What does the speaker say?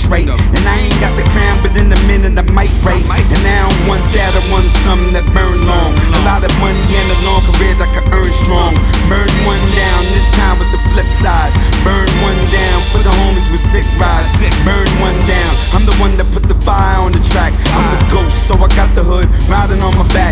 rate. And I ain't got the crown, but in a minute I might rate. And I don't want that, I want something that burn long. A lot of money and a long career that can earn strong. Burn one down, this time with the flip side. Burn one down for the homies with sick rides. Burn one down, I'm the one that put the fire on the track. I'm the ghost, so I got the hood riding on my back.